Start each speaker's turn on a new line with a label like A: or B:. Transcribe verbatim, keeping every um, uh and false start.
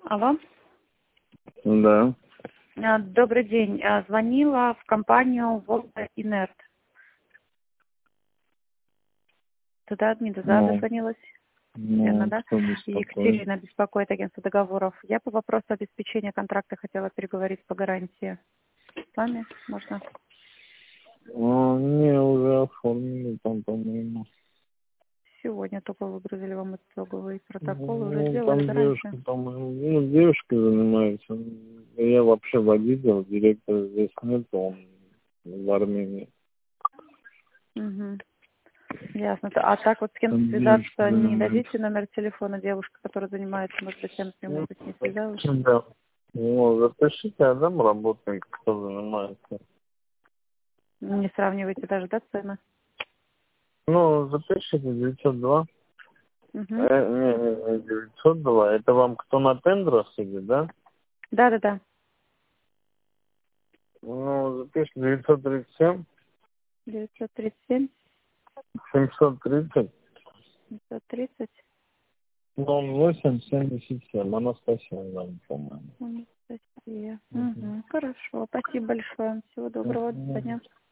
A: Алло.
B: Да.
A: А, Добрый день. А, Звонила в компанию Volta Inert. Туда админизация
B: Ну,
A: дозвонилась. Верно,
B: ну,
A: да?
B: кто беспокоит?
A: Екатерина беспокоит агентство договоров. Я по вопросу обеспечения контракта хотела переговорить по гарантии. С вами можно?
B: А, не, уже оформили там, по-моему.
A: Сегодня только выгрузили вам итоговый протокол, и уже
B: Ну,
A: сделали
B: там девушка,
A: гарантию.
B: по-моему, ну, девушка занимается. Я вообще водитель, директора здесь нет, он в Армении.
A: Угу. Ясно. А так вот с кем-то
B: Там девушка
A: связаться не
B: занимается.
A: дадите номер телефона девушки, которая занимается, может быть, я напрямую
B: Ну,
A: бы с ней связалась?
B: да. Ну, запишите, а там работник, кто занимается.
A: Не сравнивайте даже, да, цены?
B: Ну, запишите девятьсот два.
A: Угу.
B: Э, не, не, не, девятьсот два. Это вам кто на тендерах сидит, да?
A: Да, да, да.
B: Ну, запишите девятьсот тридцать семь.
A: девятьсот тридцать семь,
B: семьсот тридцать
A: семьсот тридцать.
B: ноль восемь семьдесят семь. Анастасия, нам, по-моему.
A: Анастасия.
B: Мгм.
A: Угу. Хорошо. Спасибо большое. Всего доброго. До
B: Мгм.
A: свидания.